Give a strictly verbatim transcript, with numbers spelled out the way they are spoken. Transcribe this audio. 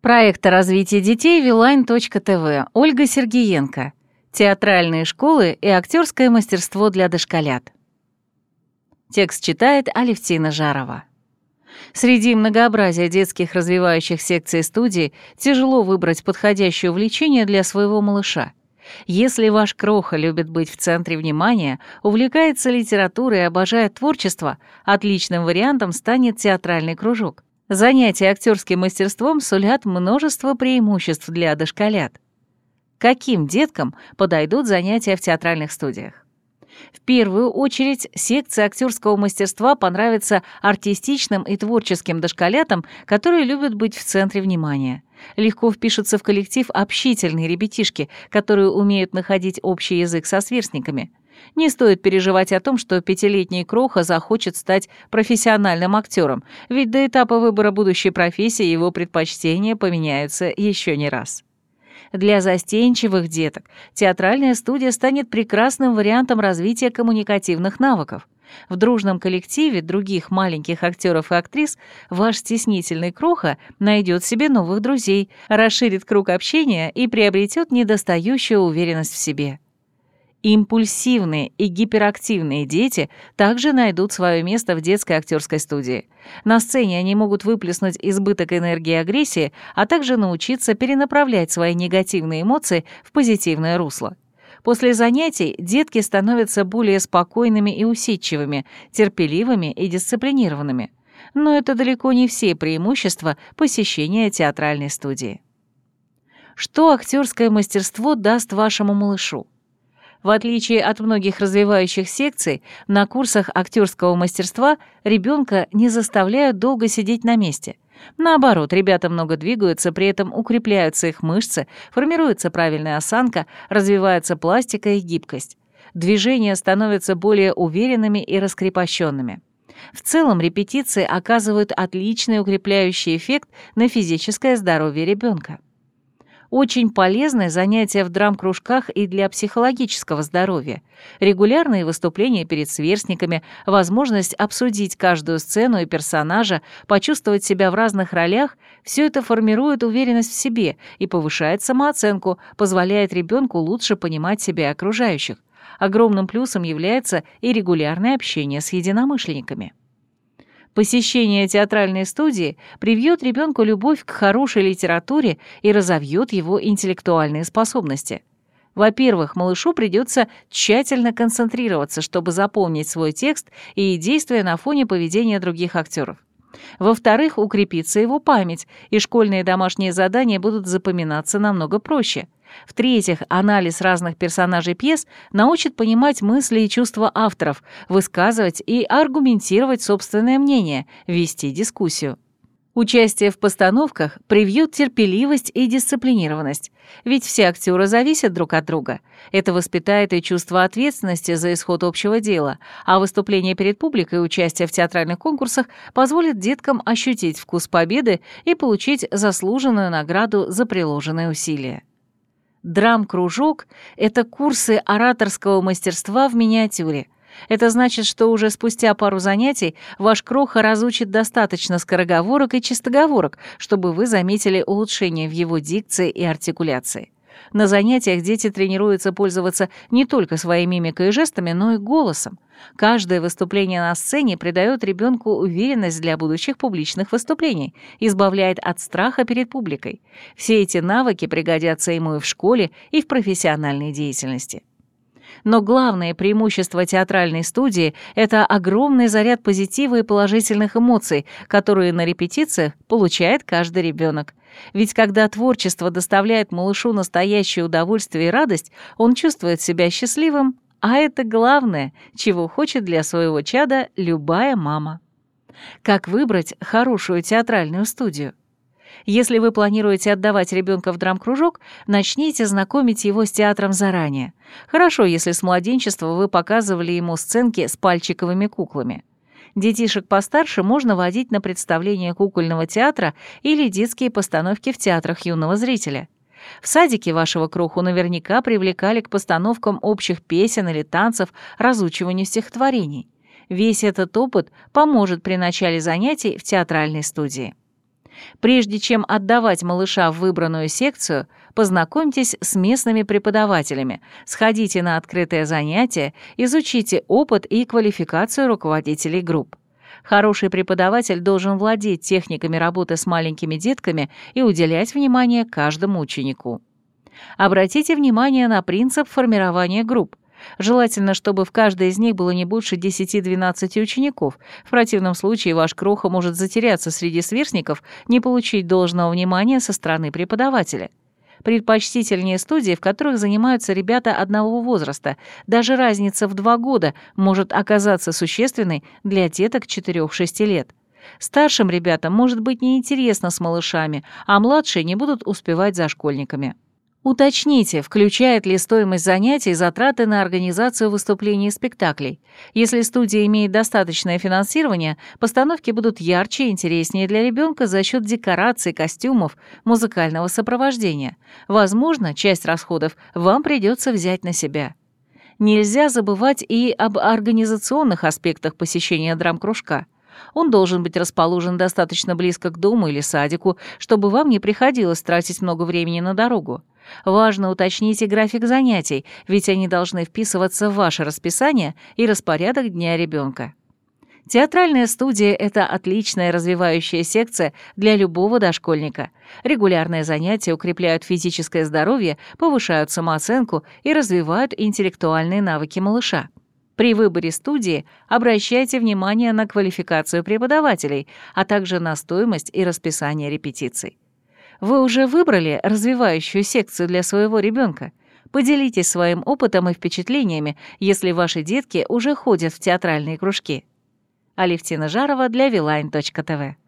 Проект о развитии детей Вилайн точка тэ вэ. Ольга Сергеенко. Театральные школы и актерское мастерство для дошколят. Текст читает Алевтина Жарова. Среди многообразия детских развивающих секций студий тяжело выбрать подходящее увлечение для своего малыша. Если ваш кроха любит быть в центре внимания, увлекается литературой и обожает творчество, отличным вариантом станет театральный кружок. Занятия актерским мастерством сулят множество преимуществ для дошколят. Каким деткам подойдут занятия в театральных студиях? В первую очередь, секция актерского мастерства понравится артистичным и творческим дошколятам, которые любят быть в центре внимания. Легко впишутся в коллектив общительные ребятишки, которые умеют находить общий язык со сверстниками. Не стоит переживать о том, что пятилетний кроха захочет стать профессиональным актером, ведь до этапа выбора будущей профессии его предпочтения поменяются еще не раз. Для застенчивых деток театральная студия станет прекрасным вариантом развития коммуникативных навыков. В дружном коллективе других маленьких актеров и актрис ваш стеснительный кроха найдет себе новых друзей, расширит круг общения и приобретет недостающую уверенность в себе. Импульсивные и гиперактивные дети также найдут свое место в детской актерской студии. На сцене они могут выплеснуть избыток энергии и агрессии, а также научиться перенаправлять свои негативные эмоции в позитивное русло. После занятий детки становятся более спокойными и усидчивыми, терпеливыми и дисциплинированными. Но это далеко не все преимущества посещения театральной студии. Что актерское мастерство даст вашему малышу? В отличие от многих развивающих секций, на курсах актерского мастерства ребенка не заставляют долго сидеть на месте. Наоборот, ребята много двигаются, при этом укрепляются их мышцы, формируется правильная осанка, развивается пластика и гибкость. Движения становятся более уверенными и раскрепощенными. В целом, репетиции оказывают отличный укрепляющий эффект на физическое здоровье ребенка. Очень полезны занятия в драм-кружках и для психологического здоровья. Регулярные выступления перед сверстниками, возможность обсудить каждую сцену и персонажа, почувствовать себя в разных ролях – все это формирует уверенность в себе и повышает самооценку, позволяет ребенку лучше понимать себя и окружающих. Огромным плюсом является и регулярное общение с единомышленниками. Посещение театральной студии привьет ребенку любовь к хорошей литературе и разовьет его интеллектуальные способности. Во-первых, малышу придется тщательно концентрироваться, чтобы запомнить свой текст и действия на фоне поведения других актеров. Во-вторых, укрепится его память, и школьные домашние задания будут запоминаться намного проще. В-третьих, анализ разных персонажей пьес научит понимать мысли и чувства авторов, высказывать и аргументировать собственное мнение, вести дискуссию. Участие в постановках привьет терпеливость и дисциплинированность, ведь все актеры зависят друг от друга. Это воспитает и чувство ответственности за исход общего дела, а выступление перед публикой и участие в театральных конкурсах позволит деткам ощутить вкус победы и получить заслуженную награду за приложенные усилия. Драм-кружок — это курсы ораторского мастерства в миниатюре. Это значит, что уже спустя пару занятий ваш кроха разучит достаточно скороговорок и чистоговорок, чтобы вы заметили улучшение в его дикции и артикуляции. На занятиях дети тренируются пользоваться не только своей мимикой и жестами, но и голосом. Каждое выступление на сцене придает ребенку уверенность для будущих публичных выступлений, избавляет от страха перед публикой. Все эти навыки пригодятся ему и в школе, и в профессиональной деятельности. Но главное преимущество театральной студии — это огромный заряд позитива и положительных эмоций, которые на репетициях получает каждый ребенок. Ведь когда творчество доставляет малышу настоящее удовольствие и радость, он чувствует себя счастливым, а это главное, чего хочет для своего чада любая мама. Как выбрать хорошую театральную студию? Если вы планируете отдавать ребенка в драм-кружок, начните знакомить его с театром заранее. Хорошо, если с младенчества вы показывали ему сценки с пальчиковыми куклами. Детишек постарше можно водить на представления кукольного театра или детские постановки в театрах юного зрителя. В садике вашего кроху наверняка привлекали к постановкам общих песен или танцев, разучиванию стихотворений. Весь этот опыт поможет при начале занятий в театральной студии. Прежде чем отдавать малыша в выбранную секцию, познакомьтесь с местными преподавателями, сходите на открытое занятие, изучите опыт и квалификацию руководителей групп. Хороший преподаватель должен владеть техниками работы с маленькими детками и уделять внимание каждому ученику. Обратите внимание на принцип формирования групп. Желательно, чтобы в каждой из них было не больше десяти-двенадцати учеников. В противном случае ваш кроха может затеряться среди сверстников, не получить должного внимания со стороны преподавателя. Предпочтительнее студии, в которых занимаются ребята одного возраста. Даже разница в два года может оказаться существенной для деток четырёх-шести лет. Старшим ребятам может быть неинтересно с малышами, а младшие не будут успевать за школьниками. Уточните, включает ли стоимость занятий затраты на организацию выступлений и спектаклей. Если студия имеет достаточное финансирование, постановки будут ярче и интереснее для ребенка за счет декораций, костюмов, музыкального сопровождения. Возможно, часть расходов вам придется взять на себя. Нельзя забывать и об организационных аспектах посещения драм-кружка. Он должен быть расположен достаточно близко к дому или садику, чтобы вам не приходилось тратить много времени на дорогу. Важно уточнить и график занятий, ведь они должны вписываться в ваше расписание и распорядок дня ребенка. Театральная студия — это отличная развивающая секция для любого дошкольника. Регулярные занятия укрепляют физическое здоровье, повышают самооценку и развивают интеллектуальные навыки малыша. При выборе студии обращайте внимание на квалификацию преподавателей, а также на стоимость и расписание репетиций. Вы уже выбрали развивающую секцию для своего ребенка? Поделитесь своим опытом и впечатлениями, если ваши детки уже ходят в театральные кружки. Алевтина Жарова для Вилайн точка тэ вэ